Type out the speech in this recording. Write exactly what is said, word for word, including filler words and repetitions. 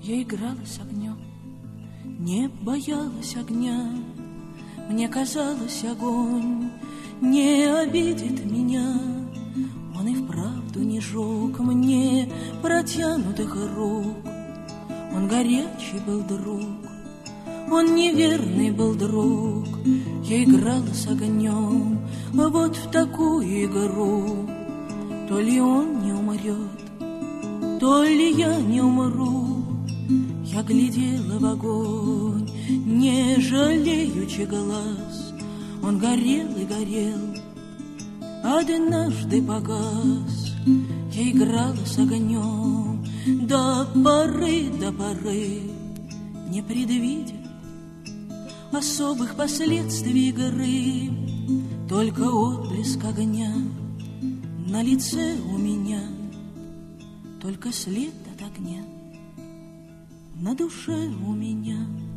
Я играла с огнем, не боялась огня. Мне казалось, огонь не обидит меня. Он и вправду не жег мне протянутых рук. Он горячий был друг, он неверный был друг. Я играла с огнем вот в такую игру. То ли он не умрет, то ли я не умру. Я глядела в огонь, не жалеючи глаз. Он горел и горел, однажды погас. Я играла с огнем до поры, до поры, не предвидя особых последствий игры. Только отблеск огня на лице у меня, только след от огня на душе у меня.